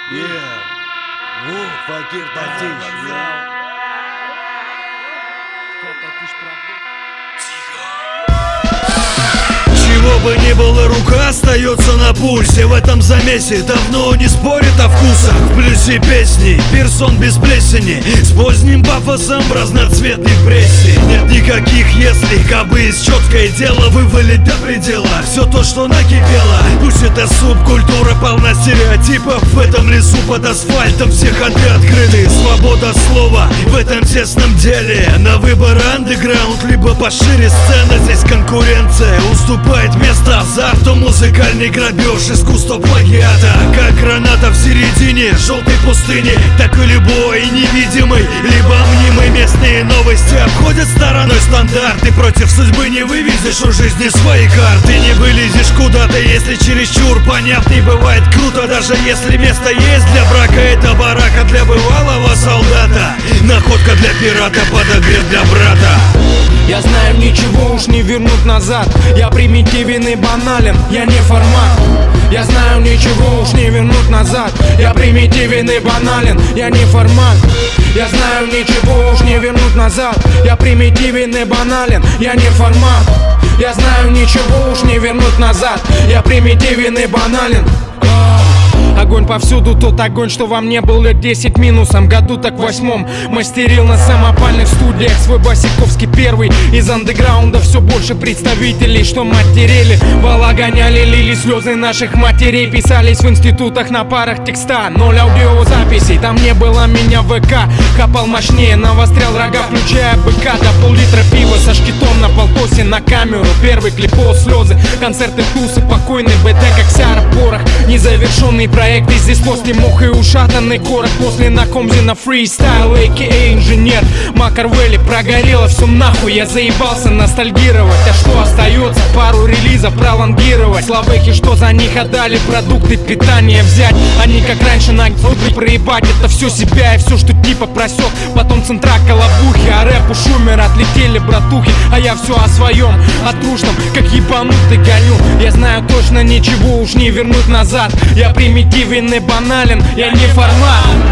Факир Татич. Чего бы ни было, рука остается на пульсе. В этом замесе давно не спорит о вкусах. В плюсе песни, персон без плесени, с поздним пафосом в разноцветной прессе. Нет никаких если, кабы из четкое дело вывалить до предела все то, что накипело. Пусть это субкультура полна стереотипов, в этом лесу под асфальтом все ходы открыты. Свобода слова в этом тесном деле, на выбор андеграунд, либо пошире сцена. Здесь конкуренция уступает место азарту, музыкальный грабеж, искусство плагиата. Как граната в середине желтой пустыни, так и любой невидимый, либо мнимый. Местные новости обходят стороной стандарты, против судьбы не вывезешь у жизни свои карты. Не вылезешь куда-то, если чересчур понятный. Бывает круто, даже если место есть для брака. Это барака для бывалого солдата, находка для пирата, подогрев для брата. Я знаю, ничего уж не вернуть назад. Я примитивен и банален, я не формат. Я знаю, ничего уж не вернуть назад. Я примитивен и банален, я не формат. Я знаю, ничего уж не вернуть назад. Я примитивен и банален, я не формат. Я знаю, ничего уж не вернуть назад. Я примитивен и банален. Огонь повсюду, тот огонь, что во мне был лет 10 минусом. Году так в 8-м мастерил на самопальных студиях свой басиковский первый. Из андеграунда все больше представителей, что матерели. Вала гоняли, лили слезы наших матерей. Писались в институтах на парах текста, 0 аудиозаписей. Там не было меня в ВК. Копал мощнее, навострял рога, включая быка. До пол-литра пива со шкитом на полтосе на камеру. Первый клипол слезы, концерты, тусы, покойный БТ, как Сяра Порох. Незавершенный проект. Здесь после мох и ушатанный корок. После на Комзина фристайл, а.к.а. инженер Макарвелли. Прогорело все нахуй, я заебался ностальгировать. А что остается? Пару релизов пролонгировать. Славехи, что за них отдали продукты питания взять. Они как раньше на гфлы проебать. Это все себя и все, что типа просек. Потом центра колобухи, а рэп у шумера отлетели братухи. А я все о своем, о трушном, как ебанутый гоню. Я знаю точно, ничего уж не вернуть назад. Я примитивен и банален, я не формат.